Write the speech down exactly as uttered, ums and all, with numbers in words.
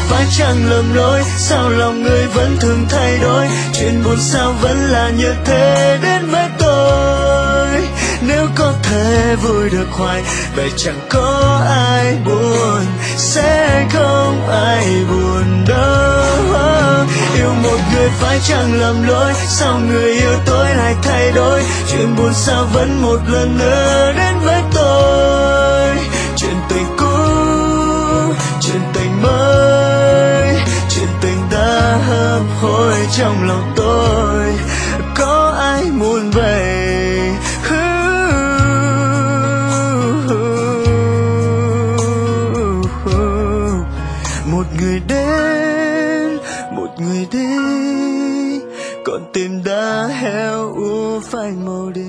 phải chăng lầm lỗi, sao lòng người vẫn thường thay đổi, chuyện buồn sao vẫn là như thế đến với tôi. Nếu có thể vui được hoài, vậy chẳng có ai buồn, sẽ không ai buồn đâu. Yêu một người phải chăng lầm lỗi, sao người yêu tôi lại thay đổi, chuyện buồn sao vẫn một lần nữa đến với tôi. Chuyện tình cũ, chuyện tình mới, chuyện tình đã hấp hối trong lòng tôi, có ai muốn vậy. Một người đến, một người đi, con tim đã héo úa phai màu đi.